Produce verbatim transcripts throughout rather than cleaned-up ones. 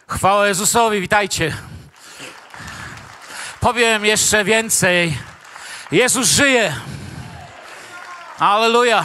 Chwała Jezusowi, witajcie. Powiem jeszcze więcej. Jezus żyje. Alleluja.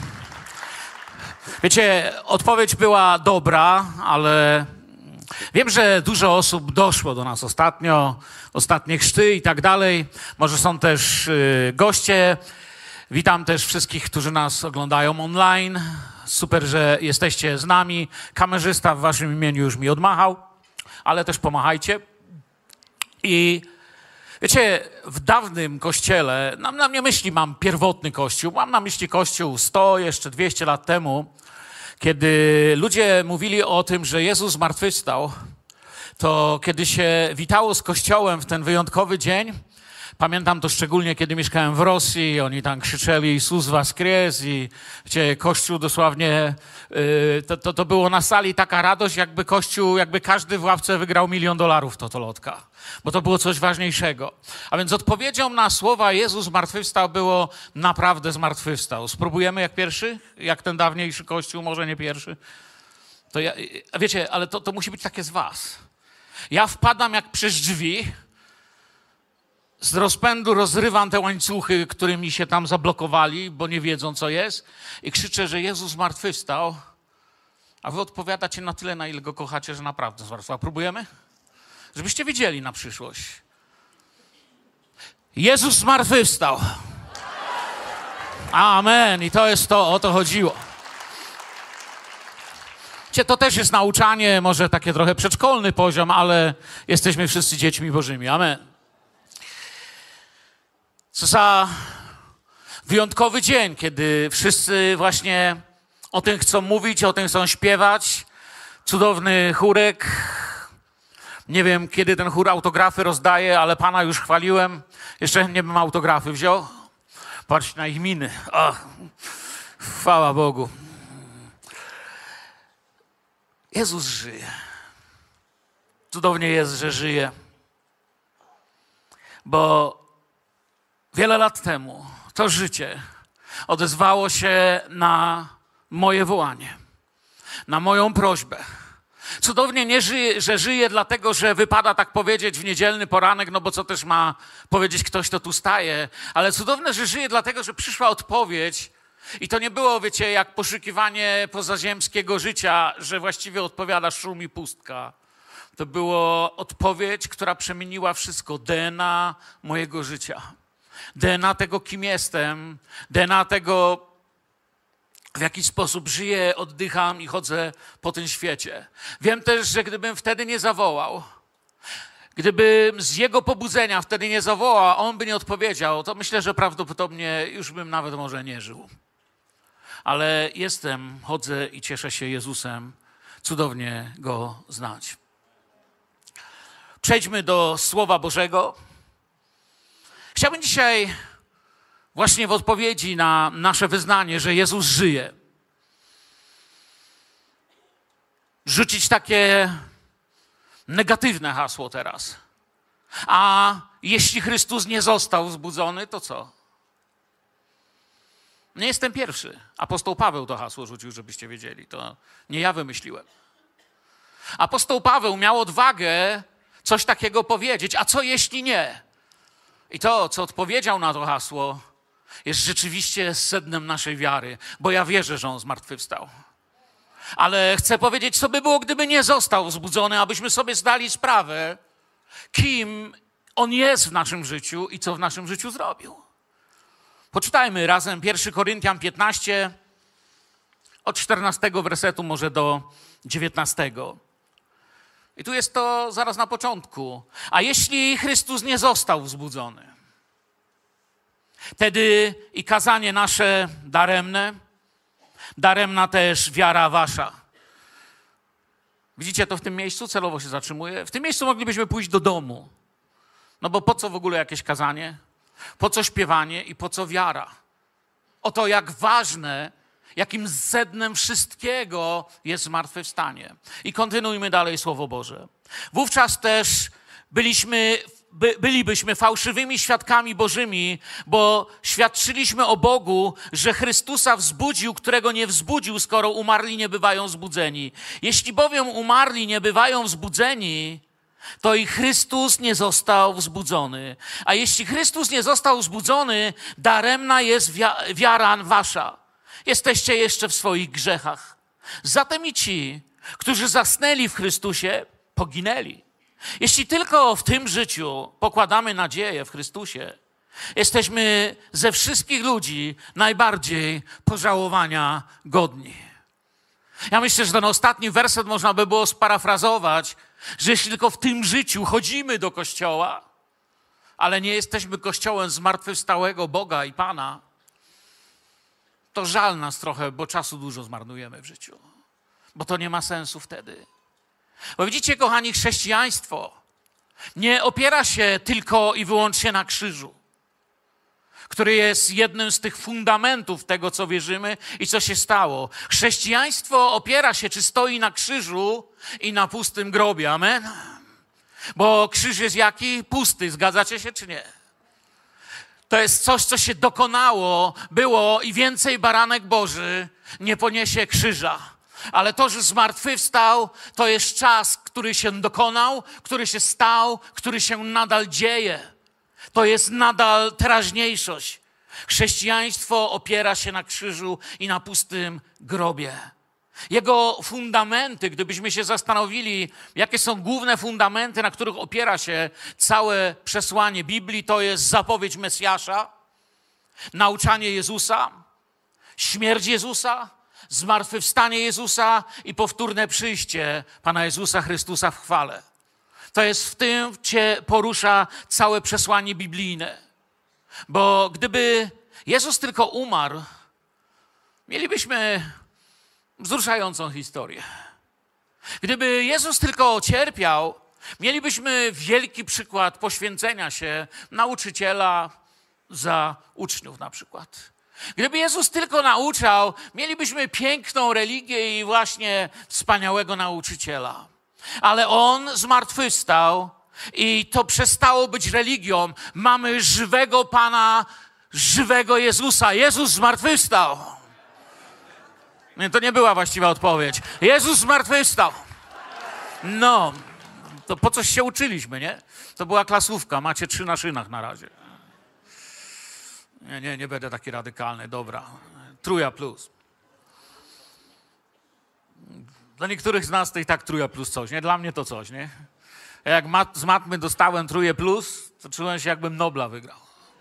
Wiecie, odpowiedź była dobra, ale wiem, że dużo osób doszło do nas ostatnio, ostatnie chrzty i tak dalej. Może są też y, goście. Witam też wszystkich, którzy nas oglądają online. Super, że jesteście z nami. Kamerzysta w waszym imieniu już mi odmachał, ale też pomachajcie. I wiecie, w dawnym kościele, mam na mnie myśli, mam pierwotny kościół, mam na myśli kościół sto, jeszcze dwieście lat temu, kiedy ludzie mówili o tym, że Jezus zmartwychwstał, to kiedy się witało z kościołem w ten wyjątkowy dzień, pamiętam to szczególnie, kiedy mieszkałem w Rosji, oni tam krzyczeli Jezus Woskres i wiecie, Kościół dosłownie, yy, to, to, to było na sali taka radość, jakby Kościół, jakby każdy w ławce wygrał milion dolarów totolotka, bo to było coś ważniejszego. A więc odpowiedzią na słowa Jezus zmartwychwstał było naprawdę zmartwychwstał. Spróbujemy jak pierwszy? Jak ten dawniejszy Kościół, może nie pierwszy? To ja, wiecie, ale to, to musi być takie z was. Ja wpadam jak przez drzwi, z rozpędu rozrywam te łańcuchy, którymi się tam zablokowali, bo nie wiedzą, co jest, i krzyczę, że Jezus zmartwychwstał, a wy odpowiadacie na tyle, na ile go kochacie, że naprawdę zmartwychwstał. Próbujemy? Żebyście widzieli na przyszłość. Jezus zmartwychwstał. Amen. I to jest to, o to chodziło. Wiecie, to też jest nauczanie, może takie trochę przedszkolny poziom, ale jesteśmy wszyscy dziećmi Bożymi. Amen. Co za wyjątkowy dzień, kiedy wszyscy właśnie o tym chcą mówić, o tym chcą śpiewać. Cudowny chórek. Nie wiem, kiedy ten chór autografy rozdaje, ale Pana już chwaliłem. Jeszcze nie bym autografy wziął. Patrz na ich miny. O, chwała Bogu. Jezus żyje. Cudownie jest, że żyje. Bo wiele lat temu to życie odezwało się na moje wołanie, na moją prośbę. Cudownie, nie żyje, że żyje dlatego, że wypada tak powiedzieć w niedzielny poranek, no bo co też ma powiedzieć ktoś, kto tu staje, ale cudowne, że żyje dlatego, że przyszła odpowiedź i to nie było, wiecie, jak poszukiwanie pozaziemskiego życia, że właściwie odpowiada szum i pustka. To była odpowiedź, która przemieniła wszystko, D N A mojego życia. D N A tego, kim jestem, D N A tego, w jaki sposób żyję, oddycham i chodzę po tym świecie. Wiem też, że gdybym wtedy nie zawołał, gdybym z jego pobudzenia wtedy nie zawołał, a on by nie odpowiedział, to myślę, że prawdopodobnie już bym nawet może nie żył. Ale jestem, chodzę i cieszę się Jezusem. Cudownie Go znać. Przejdźmy do Słowa Bożego. Chciałbym dzisiaj właśnie w odpowiedzi na nasze wyznanie, że Jezus żyje, rzucić takie negatywne hasło teraz. A jeśli Chrystus nie został wzbudzony, to co? Nie jestem pierwszy. Apostoł Paweł to hasło rzucił, żebyście wiedzieli. To nie ja wymyśliłem. Apostoł Paweł miał odwagę coś takiego powiedzieć. A co jeśli nie? I to, co odpowiedział na to hasło, jest rzeczywiście sednem naszej wiary, bo ja wierzę, że On zmartwychwstał. Ale chcę powiedzieć, co by było, gdyby nie został wzbudzony, abyśmy sobie zdali sprawę, kim On jest w naszym życiu i co w naszym życiu zrobił. Poczytajmy razem pierwszy Koryntian piętnaście, od czternastego wersetu może do dziewiętnastego. I tu jest to zaraz na początku. A jeśli Chrystus nie został wzbudzony, wtedy i kazanie nasze daremne, daremna też wiara wasza. Widzicie to w tym miejscu? Celowo się zatrzymuję. W tym miejscu moglibyśmy pójść do domu. No bo po co w ogóle jakieś kazanie? Po co śpiewanie i po co wiara? Oto jak ważne, jakim sednem wszystkiego jest zmartwychwstanie. I kontynuujmy dalej Słowo Boże. Wówczas też byliśmy by, bylibyśmy fałszywymi świadkami Bożymi, bo świadczyliśmy o Bogu, że Chrystusa wzbudził, którego nie wzbudził, skoro umarli nie bywają wzbudzeni. Jeśli bowiem umarli nie bywają wzbudzeni, to i Chrystus nie został wzbudzony. A jeśli Chrystus nie został wzbudzony, daremna jest wi- wiara wasza. Jesteście jeszcze w swoich grzechach. Zatem i ci, którzy zasnęli w Chrystusie, poginęli. Jeśli tylko w tym życiu pokładamy nadzieję w Chrystusie, jesteśmy ze wszystkich ludzi najbardziej pożałowania godni. Ja myślę, że ten ostatni werset można by było sparafrazować, że jeśli tylko w tym życiu chodzimy do Kościoła, ale nie jesteśmy Kościołem zmartwychwstałego Boga i Pana, to żal nas trochę, bo czasu dużo zmarnujemy w życiu. Bo to nie ma sensu wtedy. Bo widzicie, kochani, chrześcijaństwo nie opiera się tylko i wyłącznie na krzyżu, który jest jednym z tych fundamentów tego, co wierzymy i co się stało. Chrześcijaństwo opiera się, czy stoi na krzyżu i na pustym grobie. Amen? Bo krzyż jest jaki? Pusty. Zgadzacie się, czy nie? To jest coś, co się dokonało, było i więcej baranek Boży nie poniesie krzyża. Ale to, że zmartwychwstał, to jest czas, który się dokonał, który się stał, który się nadal dzieje. To jest nadal teraźniejszość. Chrześcijaństwo opiera się na krzyżu i na pustym grobie. Jego fundamenty, gdybyśmy się zastanowili, jakie są główne fundamenty, na których opiera się całe przesłanie Biblii, to jest zapowiedź Mesjasza, nauczanie Jezusa, śmierć Jezusa, zmartwychwstanie Jezusa i powtórne przyjście Pana Jezusa Chrystusa w chwale. To jest w tym cię porusza całe przesłanie biblijne. Bo gdyby Jezus tylko umarł, mielibyśmy wzruszającą historię. Gdyby Jezus tylko cierpiał, mielibyśmy wielki przykład poświęcenia się nauczyciela za uczniów na przykład. Gdyby Jezus tylko nauczał, mielibyśmy piękną religię i właśnie wspaniałego nauczyciela. Ale On zmartwychwstał i to przestało być religią. Mamy żywego Pana, żywego Jezusa. Jezus zmartwychwstał. Nie, to nie była właściwa odpowiedź. Jezus zmartwychwstał. No, to po coś się uczyliśmy, nie? To była klasówka. Macie trzy na szynach na razie. Nie, nie, nie będę taki radykalny. Dobra. Trójka plus. Dla niektórych z nas to i tak trójka plus coś, nie? Dla mnie to coś, nie? Jak mat, z matmy dostałem trójkę plus, to czułem się, jakbym Nobla wygrał.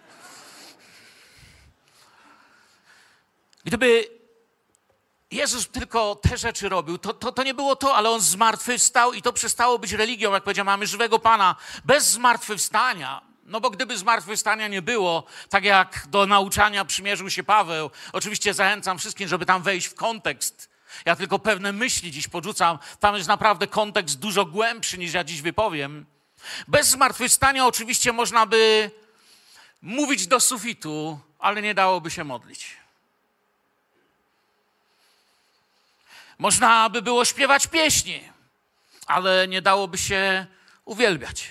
Gdyby Jezus tylko te rzeczy robił, to, to, to nie było to, ale On zmartwychwstał i to przestało być religią. Jak powiedziałem, mamy żywego Pana bez zmartwychwstania. No bo gdyby zmartwychwstania nie było, tak jak do nauczania przymierzył się Paweł, oczywiście zachęcam wszystkich, żeby tam wejść w kontekst. Ja tylko pewne myśli dziś podrzucam. Tam jest naprawdę kontekst dużo głębszy, niż ja dziś wypowiem. Bez zmartwychwstania oczywiście można by mówić do sufitu, ale nie dałoby się modlić. Można by było śpiewać pieśni, ale nie dałoby się uwielbiać.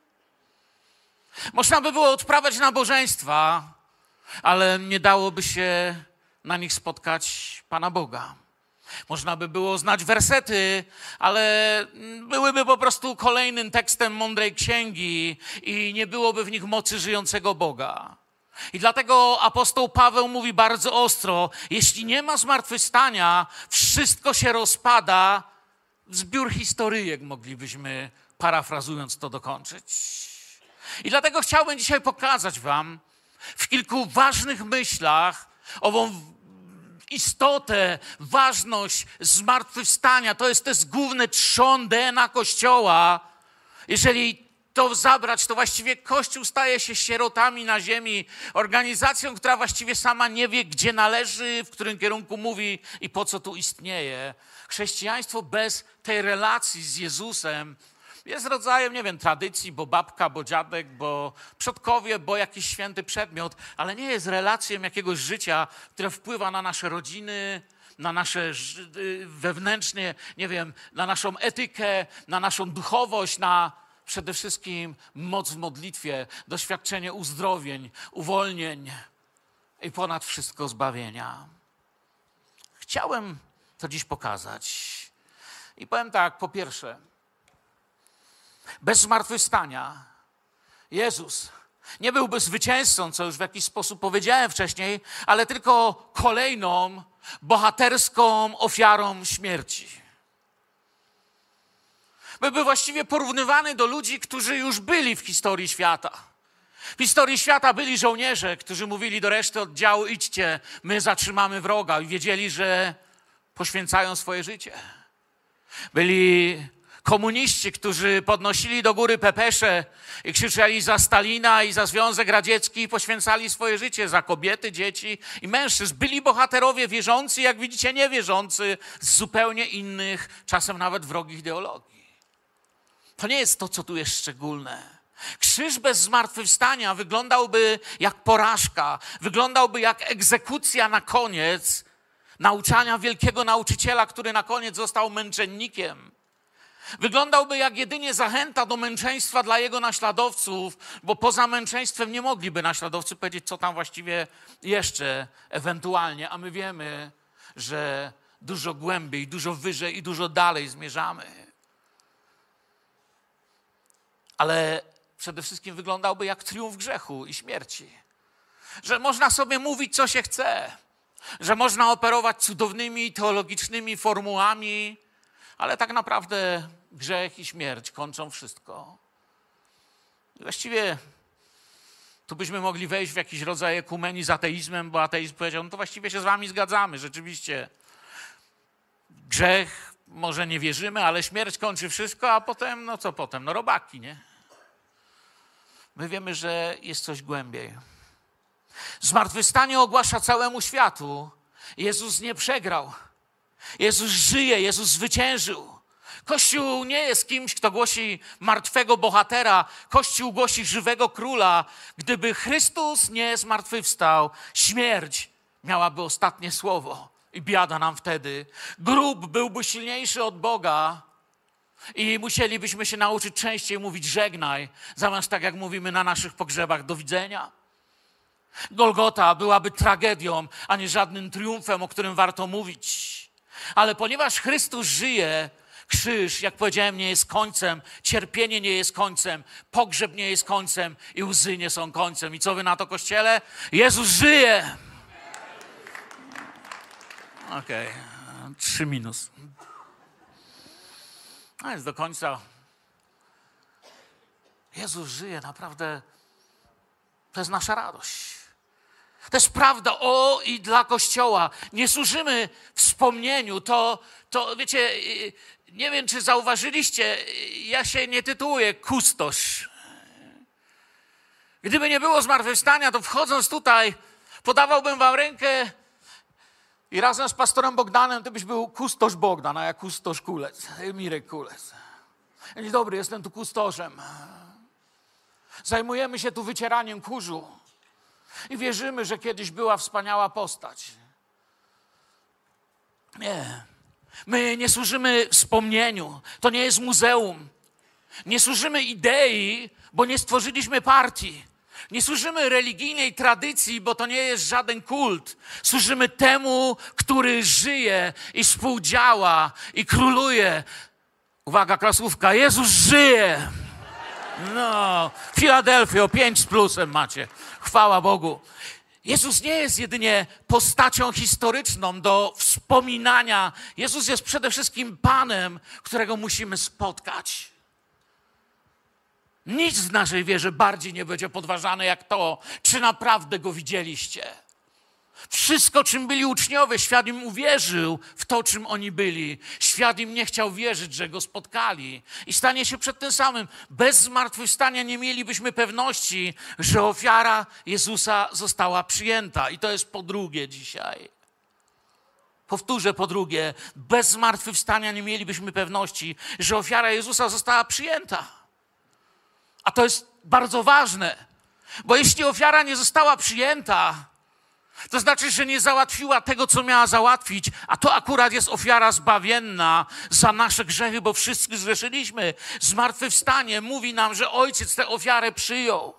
Można by było odprawiać nabożeństwa, ale nie dałoby się na nich spotkać Pana Boga. Można by było znać wersety, ale byłyby po prostu kolejnym tekstem mądrej księgi i nie byłoby w nich mocy żyjącego Boga. I dlatego apostoł Paweł mówi bardzo ostro, jeśli nie ma zmartwychwstania, wszystko się rozpada w zbiór historyjek, moglibyśmy parafrazując to dokończyć. I dlatego chciałbym dzisiaj pokazać wam w kilku ważnych myślach ową istotę, ważność zmartwychwstania. To jest, to jest główny trzon D N A Kościoła. Jeżeli to zabrać, to właściwie Kościół staje się sierotami na ziemi, organizacją, która właściwie sama nie wie, gdzie należy, w którym kierunku mówi i po co tu istnieje. Chrześcijaństwo bez tej relacji z Jezusem jest rodzajem, nie wiem, tradycji, bo babka, bo dziadek, bo przodkowie, bo jakiś święty przedmiot, ale nie jest relacją jakiegoś życia, które wpływa na nasze rodziny, na nasze wewnętrznie, nie wiem, na naszą etykę, na naszą duchowość, na przede wszystkim moc w modlitwie, doświadczenie uzdrowień, uwolnień i ponad wszystko zbawienia. Chciałem to dziś pokazać. I powiem tak, po pierwsze, bez zmartwychwstania Jezus nie byłby zwycięzcą, co już w jakiś sposób powiedziałem wcześniej, ale tylko kolejną bohaterską ofiarą śmierci. Byłby właściwie porównywany do ludzi, którzy już byli w historii świata. W historii świata byli żołnierze, którzy mówili do reszty oddziału: idźcie, my zatrzymamy wroga, i wiedzieli, że poświęcają swoje życie. Byli komuniści, którzy podnosili do góry pepesze i krzyczeli za Stalina i za Związek Radziecki i poświęcali swoje życie za kobiety, dzieci i mężczyzn. Byli bohaterowie wierzący, jak widzicie, niewierzący, z zupełnie innych, czasem nawet wrogich ideologii. To nie jest to, co tu jest szczególne. Krzyż bez zmartwychwstania wyglądałby jak porażka, wyglądałby jak egzekucja na koniec nauczania wielkiego nauczyciela, który na koniec został męczennikiem. Wyglądałby jak jedynie zachęta do męczeństwa dla jego naśladowców, bo poza męczeństwem nie mogliby naśladowcy powiedzieć, co tam właściwie jeszcze ewentualnie, a my wiemy, że dużo głębiej, dużo wyżej i dużo dalej zmierzamy. Ale przede wszystkim wyglądałby jak triumf grzechu i śmierci. Że można sobie mówić, co się chce, że można operować cudownymi teologicznymi formułami, ale tak naprawdę grzech i śmierć kończą wszystko. I właściwie tu byśmy mogli wejść w jakiś rodzaj ekumenii z ateizmem, bo ateizm powiedział: no to właściwie się z wami zgadzamy, rzeczywiście. Grzech, może nie wierzymy, ale śmierć kończy wszystko, a potem, no co potem? No robaki, nie? My wiemy, że jest coś głębiej. Zmartwychwstanie ogłasza całemu światu. Jezus nie przegrał. Jezus żyje, Jezus zwyciężył. Kościół nie jest kimś, kto głosi martwego bohatera. Kościół głosi żywego króla. Gdyby Chrystus nie zmartwychwstał, śmierć miałaby ostatnie słowo. I biada nam wtedy. Grób byłby silniejszy od Boga i musielibyśmy się nauczyć częściej mówić żegnaj, zamiast tak jak mówimy na naszych pogrzebach do widzenia. Golgota byłaby tragedią, a nie żadnym triumfem, o którym warto mówić. Ale ponieważ Chrystus żyje, krzyż, jak powiedziałem, nie jest końcem, cierpienie nie jest końcem, pogrzeb nie jest końcem i łzy nie są końcem. I co wy na to, Kościele? Jezus żyje! Okej, okay. Trzy minus. A jest do końca. Jezus żyje, naprawdę. To jest nasza radość. To jest prawda o i dla Kościoła. Nie służymy wspomnieniu. To, to wiecie, nie wiem, czy zauważyliście, ja się nie tytułuję kustosz. Gdyby nie było zmartwychwstania, to wchodząc tutaj, podawałbym wam rękę i razem z pastorem Bogdanem to byś był kustosz Bogdan, a ja kustosz Kulec, Mirek Kulec. Dzień dobry, jestem tu kustoszem. Zajmujemy się tu wycieraniem kurzu i wierzymy, że kiedyś była wspaniała postać. Nie. My nie służymy wspomnieniu. To nie jest muzeum. Nie służymy idei, bo nie stworzyliśmy partii. Nie służymy religijnej tradycji, bo to nie jest żaden kult. Służymy temu, który żyje i współdziała i króluje. Uwaga, klasówka. Jezus żyje. No, Filadelfio, pięć z plusem macie. Chwała Bogu. Jezus nie jest jedynie postacią historyczną do wspominania. Jezus jest przede wszystkim Panem, którego musimy spotkać. Nic w naszej wierze bardziej nie będzie podważane jak to, czy naprawdę Go widzieliście. Wszystko, czym byli uczniowie, świat im uwierzył w to, czym oni byli. Świat im nie chciał wierzyć, że Go spotkali. I stanie się przed tym samym. Bez zmartwychwstania nie mielibyśmy pewności, że ofiara Jezusa została przyjęta. I to jest po drugie dzisiaj. Powtórzę po drugie. Bez zmartwychwstania nie mielibyśmy pewności, że ofiara Jezusa została przyjęta. A to jest bardzo ważne. Bo jeśli ofiara nie została przyjęta, To znaczy, że nie załatwiła tego, co miała załatwić, a to akurat jest ofiara zbawienna za nasze grzechy, bo wszyscy zgrzeszyliśmy. Zmartwychwstanie mówi nam, że Ojciec tę ofiarę przyjął.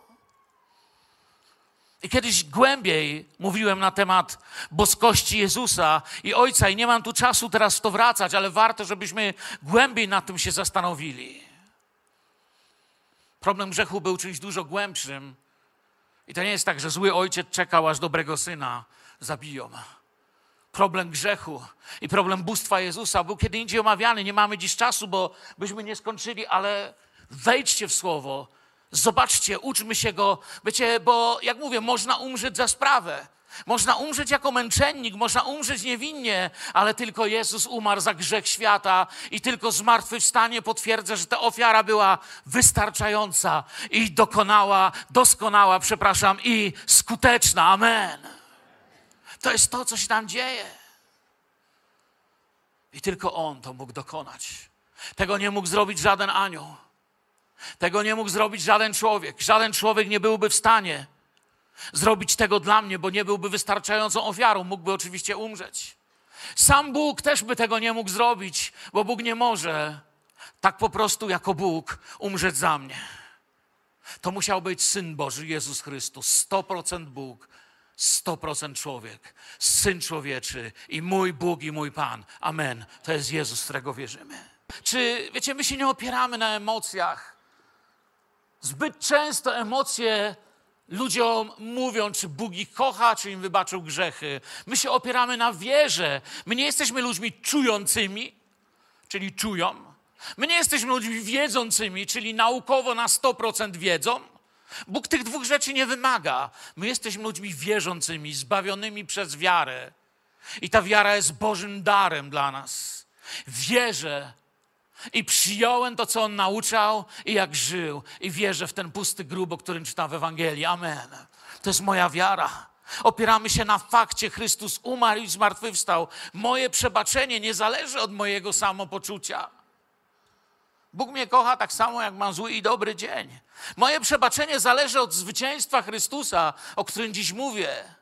I kiedyś głębiej mówiłem na temat boskości Jezusa i Ojca i nie mam tu czasu teraz w to wracać, ale warto, żebyśmy głębiej nad tym się zastanowili. Problem grzechu był czymś dużo głębszym i to nie jest tak, że zły ojciec czekał, aż dobrego syna zabiją. Problem grzechu i problem bóstwa Jezusa był kiedy indziej omawiany. Nie mamy dziś czasu, bo byśmy nie skończyli, ale wejdźcie w Słowo. Zobaczcie, uczmy się go, wiecie, bo jak mówię, można umrzeć za sprawę. Można umrzeć jako męczennik, można umrzeć niewinnie, ale tylko Jezus umarł za grzech świata i tylko zmartwychwstanie potwierdza, że ta ofiara była wystarczająca i dokonała, doskonała, przepraszam, i skuteczna. Amen. To jest to, co się tam dzieje. I tylko On to mógł dokonać. Tego nie mógł zrobić żaden anioł. Tego nie mógł zrobić żaden człowiek. Żaden człowiek nie byłby w stanie zrobić tego dla mnie, bo nie byłby wystarczającą ofiarą. Mógłby oczywiście umrzeć. Sam Bóg też by tego nie mógł zrobić, bo Bóg nie może tak po prostu jako Bóg umrzeć za mnie. To musiał być Syn Boży, Jezus Chrystus, sto procent Bóg, sto procent człowiek, Syn Człowieczy i mój Bóg i mój Pan. Amen. To jest Jezus, w którego wierzymy. Czy, wiecie, my się nie opieramy na emocjach. Zbyt często emocje ludziom mówią, czy Bóg ich kocha, czy im wybaczył grzechy. My się opieramy na wierze. My nie jesteśmy ludźmi czującymi, czyli czują. My nie jesteśmy ludźmi wiedzącymi, czyli naukowo na sto procent wiedzą. Bóg tych dwóch rzeczy nie wymaga. My jesteśmy ludźmi wierzącymi, zbawionymi przez wiarę. I ta wiara jest Bożym darem dla nas. Wierzę i przyjąłem to, co On nauczał i jak żył. I wierzę w ten pusty grób, o którym czytam w Ewangelii. Amen. To jest moja wiara. Opieramy się na fakcie. Chrystus umarł i zmartwychwstał. Moje przebaczenie nie zależy od mojego samopoczucia. Bóg mnie kocha tak samo, jak mam zły i dobry dzień. Moje przebaczenie zależy od zwycięstwa Chrystusa, o którym dziś mówię.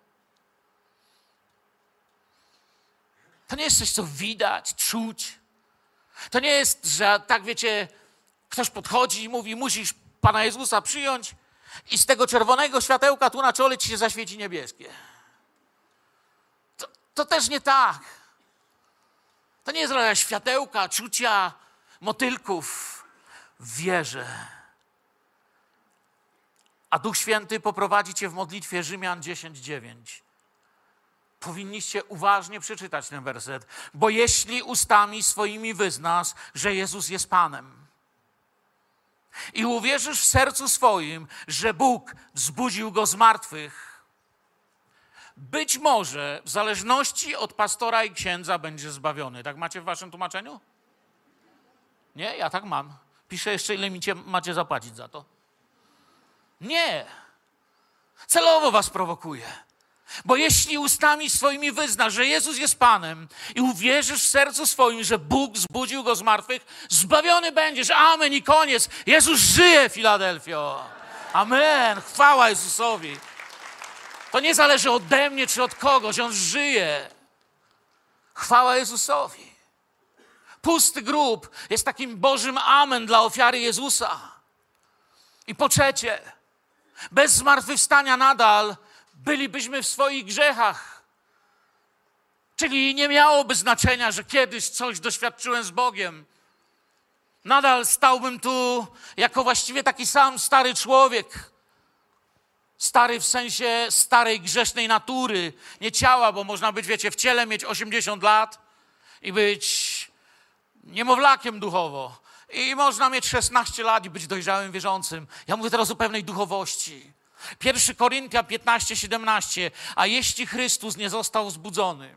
To nie jest coś, co widać, czuć. To nie jest, że tak wiecie, ktoś podchodzi i mówi, musisz Pana Jezusa przyjąć i z tego czerwonego światełka tu na czole ci się zaświeci niebieskie. To, to też nie tak. To nie jest rodzaj światełka, czucia, motylków. Wierzę. A Duch Święty poprowadzi cię w modlitwie Rzymian dziesięć dziewięć. Powinniście uważnie przeczytać ten werset, bo jeśli ustami swoimi wyznasz, że Jezus jest Panem i uwierzysz w sercu swoim, że Bóg wzbudził Go z martwych, być może w zależności od pastora i księdza będziesz zbawiony. Tak macie w waszym tłumaczeniu? Nie? Ja tak mam. Piszę jeszcze, ile mi macie zapłacić za to. Nie. Celowo was prowokuję. Bo jeśli ustami swoimi wyznasz, że Jezus jest Panem i uwierzysz w sercu swoim, że Bóg zbudził Go z martwych, zbawiony będziesz. Amen i koniec. Jezus żyje, Filadelfio. Amen. Chwała Jezusowi. To nie zależy ode mnie czy od kogoś. On żyje. Chwała Jezusowi. Pusty grób jest takim Bożym amen dla ofiary Jezusa. I po trzecie, bez zmartwychwstania nadal bylibyśmy w swoich grzechach. Czyli nie miałoby znaczenia, że kiedyś coś doświadczyłem z Bogiem. Nadal stałbym tu jako właściwie taki sam stary człowiek. Stary w sensie starej grzesznej natury, nie ciała, bo można być, wiecie, w ciele mieć osiemdziesiąt lat i być niemowlakiem duchowo. I można mieć szesnaście lat i być dojrzałym wierzącym. Ja mówię teraz o pewnej duchowości. Pierwszy Koryntian piętnaście siedemnaście. A jeśli Chrystus nie został wzbudzony,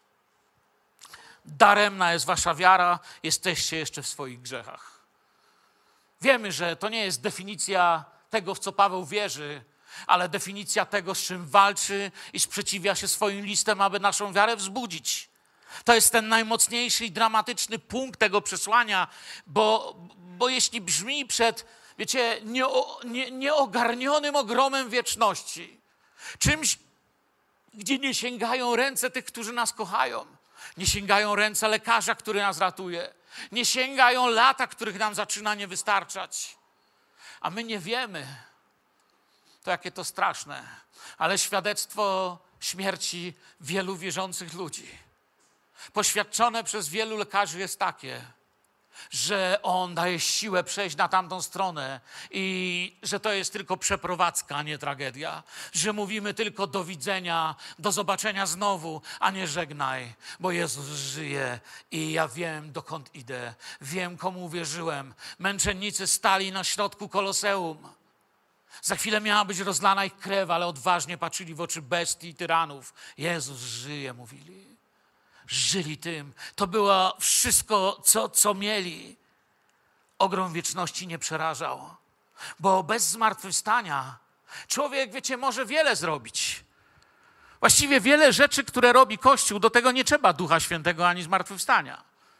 daremna jest wasza wiara, jesteście jeszcze w swoich grzechach. Wiemy, że to nie jest definicja tego, w co Paweł wierzy, ale definicja tego, z czym walczy i sprzeciwia się swoim listem, aby naszą wiarę wzbudzić. To jest ten najmocniejszy i dramatyczny punkt tego przesłania, bo, bo jeśli brzmi przed, wiecie, nie, nie, nieogarnionym ogromem wieczności, czymś, gdzie nie sięgają ręce tych, którzy nas kochają. Nie sięgają ręce lekarza, który nas ratuje. Nie sięgają lata, których nam zaczyna nie wystarczać. A my nie wiemy, to jakie to straszne, ale świadectwo śmierci wielu wierzących ludzi, poświadczone przez wielu lekarzy, jest takie, że On daje siłę przejść na tamtą stronę i że to jest tylko przeprowadzka, a nie tragedia. Że mówimy tylko do widzenia, do zobaczenia znowu, a nie żegnaj, bo Jezus żyje i ja wiem, dokąd idę. Wiem, komu uwierzyłem. Męczennicy stali na środku Koloseum. Za chwilę miała być rozlana ich krew, ale odważnie patrzyli w oczy bestii i tyranów. Jezus żyje, mówili. Żyli tym. To było wszystko, co, co mieli. Ogrom wieczności nie przerażał. Bo bez zmartwychwstania człowiek, wiecie, może wiele zrobić. Właściwie wiele rzeczy, które robi Kościół, do tego nie trzeba Ducha Świętego ani zmartwychwstania.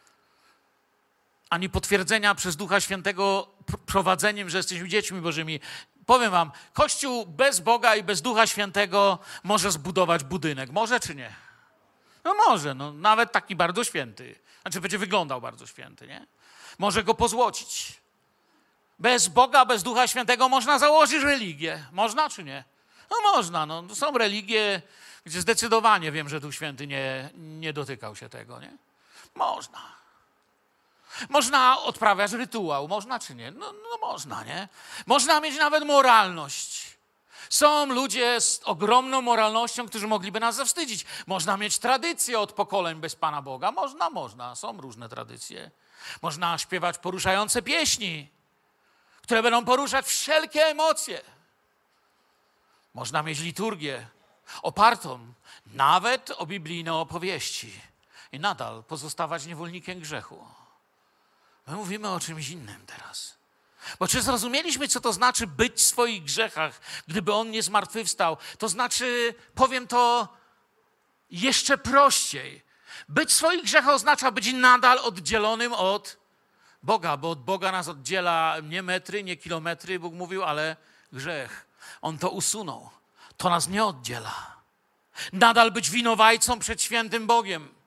Ani potwierdzenia przez Ducha Świętego prowadzeniem, że jesteśmy dziećmi Bożymi. Powiem wam, Kościół bez Boga i bez Ducha Świętego może zbudować budynek. Może czy nie? No może, no, nawet taki bardzo święty. Znaczy będzie wyglądał bardzo święty, nie? Może go pozłocić. Bez Boga, bez Ducha Świętego można założyć religię. Można czy nie? No można. No. Są religie, gdzie zdecydowanie wiem, że Duch Święty nie, nie dotykał się tego, nie? Można. Można odprawiać rytuał. Można czy nie? No, no można, nie? Można mieć nawet moralność. Są ludzie z ogromną moralnością, którzy mogliby nas zawstydzić. Można mieć tradycję od pokoleń bez Pana Boga. Można, można. Są różne tradycje. Można śpiewać poruszające pieśni, które będą poruszać wszelkie emocje. Można mieć liturgię opartą nawet o biblijne opowieści i nadal pozostawać niewolnikiem grzechu. My mówimy o czymś innym teraz. Bo czy zrozumieliśmy, co to znaczy być w swoich grzechach, gdyby On nie zmartwychwstał? To znaczy, powiem to jeszcze prościej. Być w swoich grzechach oznacza być nadal oddzielonym od Boga, bo od Boga nas oddziela nie metry, nie kilometry, Bóg mówił, ale grzech. On to usunął. To nas nie oddziela. Nadal być winowajcą przed świętym Bogiem.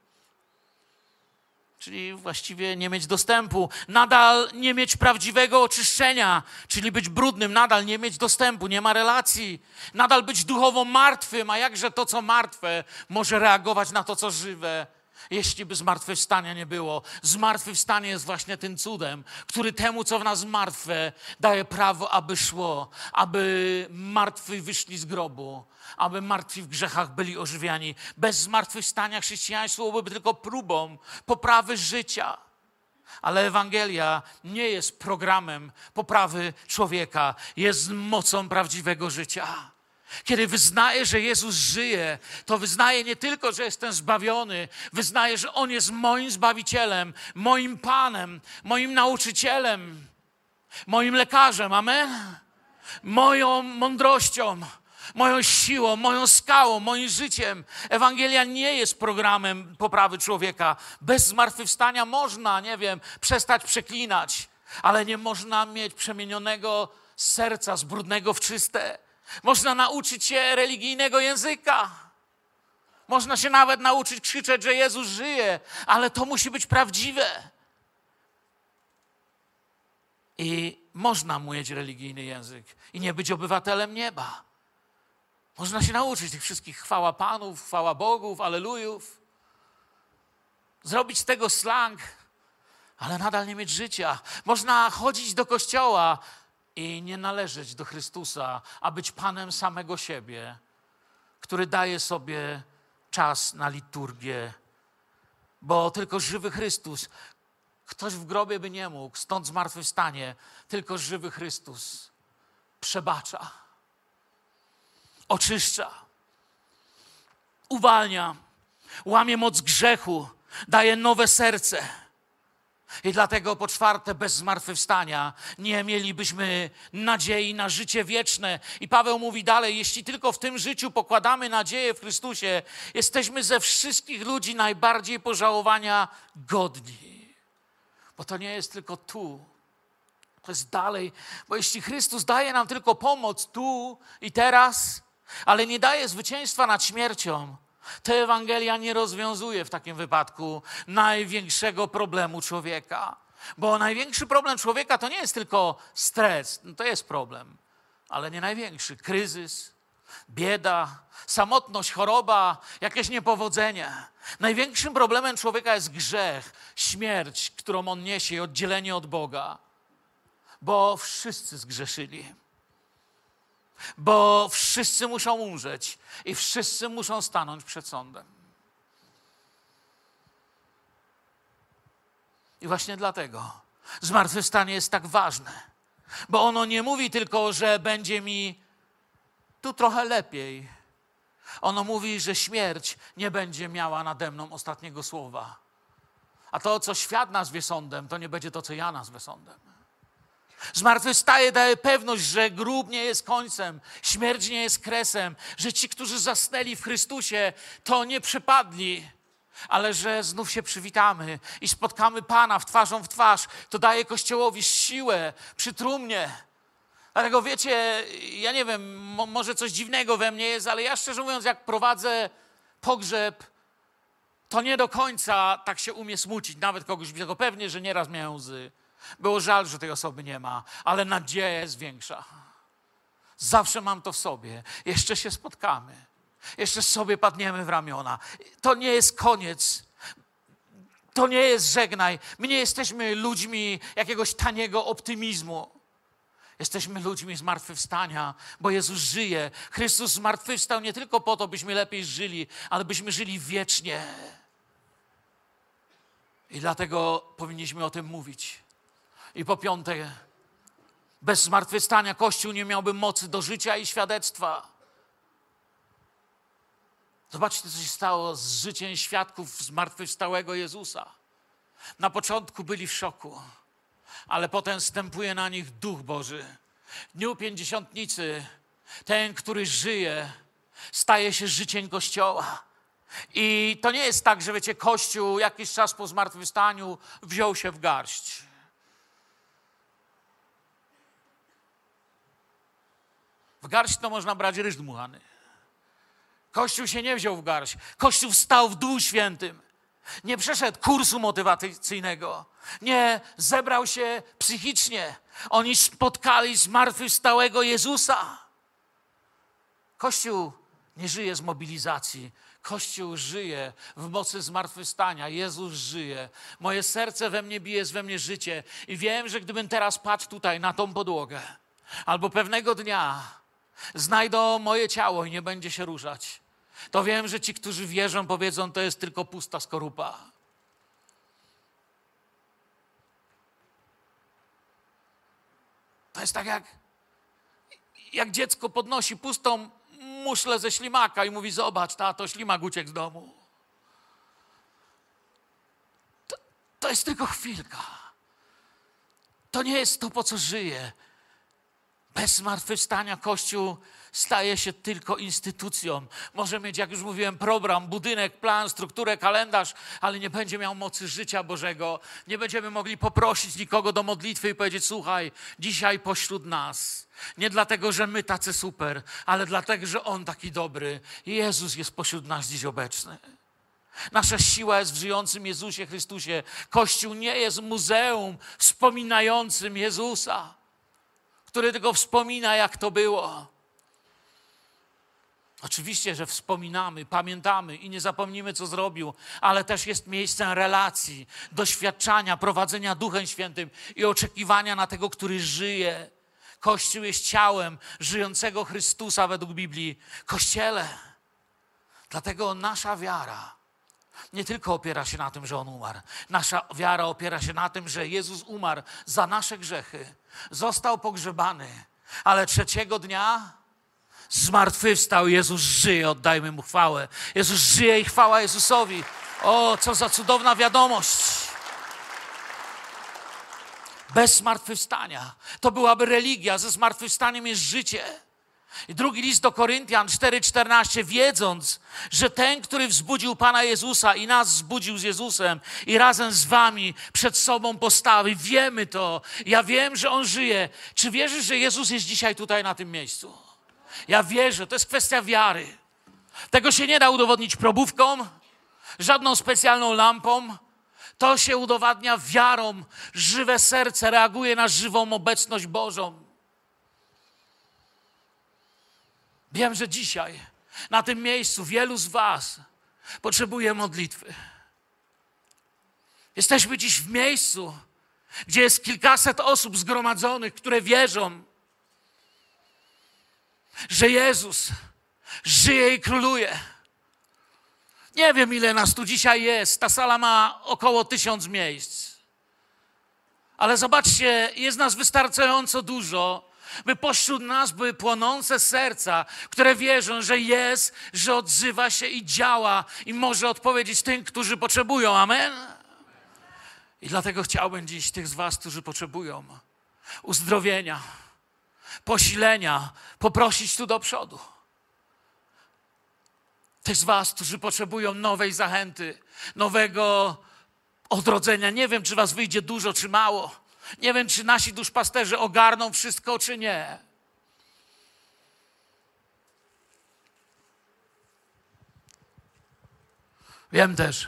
Czyli właściwie nie mieć dostępu, nadal nie mieć prawdziwego oczyszczenia, czyli być brudnym, nadal nie mieć dostępu, nie ma relacji, nadal być duchowo martwym, a jakże to, co martwe, może reagować na to, co żywe, jeśli by zmartwychwstania nie było. Zmartwychwstanie jest właśnie tym cudem, który temu, co w nas martwe, daje prawo, aby szło, aby martwi wyszli z grobu, aby martwi w grzechach byli ożywiani. Bez zmartwychwstania chrześcijaństwo byłoby tylko próbą poprawy życia. Ale Ewangelia nie jest programem poprawy człowieka, jest mocą prawdziwego życia. Kiedy wyznaję, że Jezus żyje, to wyznaję nie tylko, że jestem zbawiony, wyznaję, że On jest moim Zbawicielem, moim Panem, moim nauczycielem, moim lekarzem, amen? Moją mądrością, moją siłą, moją skałą, moim życiem. Ewangelia nie jest programem poprawy człowieka. Bez zmartwychwstania można, nie wiem, przestać przeklinać, ale nie można mieć przemienionego serca z brudnego w czyste. Można nauczyć się religijnego języka. Można się nawet nauczyć krzyczeć, że Jezus żyje, ale to musi być prawdziwe. I można mieć religijny język i nie być obywatelem nieba. Można się nauczyć tych wszystkich chwała Panów, chwała Bogów, alelujów. Zrobić z tego slang, ale nadal nie mieć życia. Można chodzić do kościoła i nie należeć do Chrystusa, a być Panem samego siebie, który daje sobie czas na liturgię. Bo tylko żywy Chrystus, ktoś w grobie by nie mógł, stąd zmartwychwstanie, tylko żywy Chrystus przebacza, oczyszcza, uwalnia, łamie moc grzechu, daje nowe serce. I dlatego po czwarte, bez zmartwychwstania nie mielibyśmy nadziei na życie wieczne. I Paweł mówi dalej, jeśli tylko w tym życiu pokładamy nadzieję w Chrystusie, jesteśmy ze wszystkich ludzi najbardziej pożałowania godni. Bo to nie jest tylko tu, to jest dalej. Bo jeśli Chrystus daje nam tylko pomoc tu i teraz, ale nie daje zwycięstwa nad śmiercią, to Ewangelia nie rozwiązuje w takim wypadku największego problemu człowieka. Bo największy problem człowieka to nie jest tylko stres, no to jest problem, ale nie największy. Kryzys, bieda, samotność, choroba, jakieś niepowodzenie. Największym problemem człowieka jest grzech, śmierć, którą on niesie i oddzielenie od Boga. Bo wszyscy zgrzeszyli. Bo wszyscy muszą umrzeć i wszyscy muszą stanąć przed sądem. I właśnie dlatego zmartwychwstanie jest tak ważne. Bo ono nie mówi tylko, że będzie mi tu trochę lepiej. Ono mówi, że śmierć nie będzie miała nade mną ostatniego słowa. A to, co świat nazwie sądem, to nie będzie to, co ja nazwę sądem. Zmartwychwstaje daje pewność, że grób nie jest końcem, śmierć nie jest kresem, że ci, którzy zasnęli w Chrystusie, to nie przypadli, ale że znów się przywitamy i spotkamy Pana w twarzą w twarz. To daje Kościołowi siłę przy trumnie. Dlatego wiecie, ja nie wiem, mo- może coś dziwnego we mnie jest, ale ja szczerze mówiąc, jak prowadzę pogrzeb, to nie do końca tak się umie smucić. Nawet kogoś tego pewnie, że nieraz miałem łzy. Było żal, że tej osoby nie ma, ale nadzieja jest większa. Zawsze mam to w sobie. Jeszcze się spotkamy. Jeszcze sobie padniemy w ramiona. To nie jest koniec. To nie jest żegnaj. My nie jesteśmy ludźmi jakiegoś taniego optymizmu. Jesteśmy ludźmi zmartwychwstania, bo Jezus żyje. Chrystus zmartwychwstał nie tylko po to, byśmy lepiej żyli, ale byśmy żyli wiecznie. I dlatego powinniśmy o tym mówić. I po piąte, bez zmartwychwstania Kościół nie miałby mocy do życia i świadectwa. Zobaczcie, co się stało z życiem świadków zmartwychwstałego Jezusa. Na początku byli w szoku, ale potem zstępuje na nich Duch Boży. W dniu Pięćdziesiątnicy ten, który żyje, staje się życiem Kościoła. I to nie jest tak, że wiecie, Kościół jakiś czas po zmartwychwstaniu wziął się w garść. W garść to można brać ryż dmuchany. Kościół się nie wziął w garść. Kościół wstał w Duchu Świętym. Nie przeszedł kursu motywacyjnego. Nie zebrał się psychicznie. Oni spotkali zmartwychwstałego Jezusa. Kościół nie żyje z mobilizacji. Kościół żyje w mocy zmartwychwstania. Jezus żyje. Moje serce we mnie bije, jest we mnie życie. I wiem, że gdybym teraz patrzył tutaj na tą podłogę, albo pewnego dnia znajdą moje ciało i nie będzie się ruszać, to wiem, że ci, którzy wierzą, powiedzą, to jest tylko pusta skorupa. To jest tak jak, jak dziecko podnosi pustą muszlę ze ślimaka i mówi, zobacz, tato, ślimak uciekł z domu. To, to jest tylko chwilka. To nie jest to, po co żyję. Bez zmartwychwstania Kościół staje się tylko instytucją. Może mieć, jak już mówiłem, program, budynek, plan, strukturę, kalendarz, ale nie będzie miał mocy życia Bożego. Nie będziemy mogli poprosić nikogo do modlitwy i powiedzieć, słuchaj, dzisiaj pośród nas. Nie dlatego, że my tacy super, ale dlatego, że On taki dobry. Jezus jest pośród nas dziś obecny. Nasza siła jest w żyjącym Jezusie Chrystusie. Kościół nie jest muzeum wspominającym Jezusa, który tylko wspomina, jak to było. Oczywiście, że wspominamy, pamiętamy i nie zapomnimy, co zrobił, ale też jest miejscem relacji, doświadczania, prowadzenia Duchem Świętym i oczekiwania na tego, który żyje. Kościół jest ciałem żyjącego Chrystusa według Biblii. Kościele. Dlatego nasza wiara nie tylko opiera się na tym, że On umarł. Nasza wiara opiera się na tym, że Jezus umarł za nasze grzechy. Został pogrzebany, ale trzeciego dnia zmartwychwstał. Jezus żyje, oddajmy Mu chwałę. Jezus żyje i chwała Jezusowi. O, co za cudowna wiadomość. Bez zmartwychwstania to byłaby religia, ze zmartwychwstaniem jest życie. I drugi list do Koryntian cztery czternaście, wiedząc, że ten, który wzbudził Pana Jezusa i nas wzbudził z Jezusem i razem z wami przed sobą postawi, wiemy to. Ja wiem, że On żyje. Czy wierzysz, że Jezus jest dzisiaj tutaj na tym miejscu? Ja wierzę, to jest kwestia wiary. Tego się nie da udowodnić probówką, żadną specjalną lampą. To się udowadnia wiarą. Żywe serce reaguje na żywą obecność Bożą. Wiem, że dzisiaj na tym miejscu wielu z was potrzebuje modlitwy. Jesteśmy dziś w miejscu, gdzie jest kilkaset osób zgromadzonych, które wierzą, że Jezus żyje i króluje. Nie wiem, ile nas tu dzisiaj jest. Ta sala ma około tysiąc miejsc. Ale zobaczcie, jest nas wystarczająco dużo, by pośród nas były płonące serca, które wierzą, że jest, że odzywa się i działa i może odpowiedzieć tym, którzy potrzebują. Amen? I dlatego chciałbym dziś tych z was, którzy potrzebują uzdrowienia, posilenia, poprosić tu do przodu. Tych z was, którzy potrzebują nowej zachęty, nowego odrodzenia. Nie wiem, czy was wyjdzie dużo, czy mało. Nie wiem, czy nasi duszpasterzy ogarną wszystko, czy nie. Wiem też,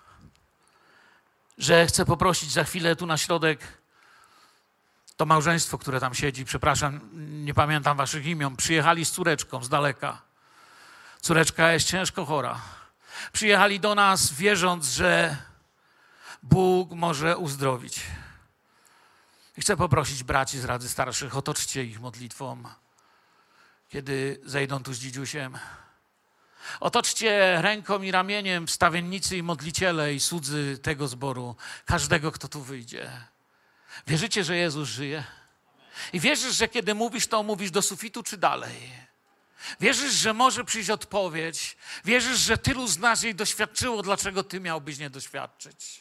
że chcę poprosić za chwilę tu na środek to małżeństwo, które tam siedzi. Przepraszam, nie pamiętam waszych imion. Przyjechali z córeczką z daleka. Córeczka jest ciężko chora. Przyjechali do nas, wierząc, że Bóg może uzdrowić. I chcę poprosić braci z Rady Starszych, otoczcie ich modlitwą, kiedy zejdą tu z dzidziusiem. Otoczcie ręką i ramieniem wstawiennicy i modliciele i słudzy tego zboru, każdego, kto tu wyjdzie. Wierzycie, że Jezus żyje? I wierzysz, że kiedy mówisz, to mówisz do sufitu czy dalej? Wierzysz, że może przyjść odpowiedź? Wierzysz, że tylu z nas jej doświadczyło, dlaczego ty miałbyś nie doświadczyć?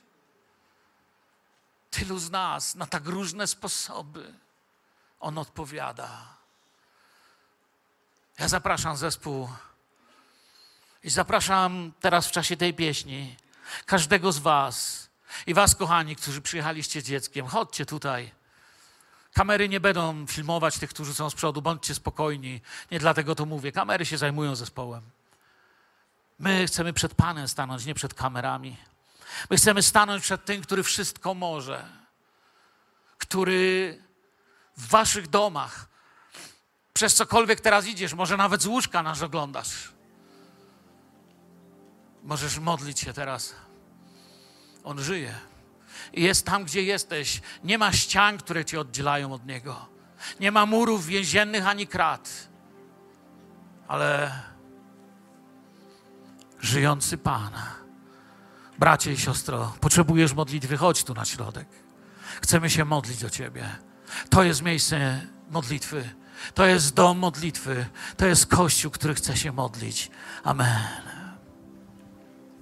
Tylu z nas na tak różne sposoby On odpowiada. Ja zapraszam zespół i zapraszam teraz w czasie tej pieśni każdego z was i was, kochani, którzy przyjechaliście z dzieckiem. Chodźcie tutaj. Kamery nie będą filmować tych, którzy są z przodu. Bądźcie spokojni. Nie dlatego to mówię. Kamery się zajmują zespołem. My chcemy przed Panem stanąć, nie przed kamerami. My chcemy stanąć przed tym, który wszystko może. Który w waszych domach, przez cokolwiek teraz idziesz, może nawet z łóżka nas oglądasz. Możesz modlić się teraz. On żyje. I jest tam, gdzie jesteś. Nie ma ścian, które cię oddzielają od Niego. Nie ma murów więziennych ani krat. Ale żyjący Pan. Bracie i siostro, potrzebujesz modlitwy, chodź tu na środek. Chcemy się modlić o ciebie. To jest miejsce modlitwy. To jest dom modlitwy. To jest Kościół, który chce się modlić. Amen.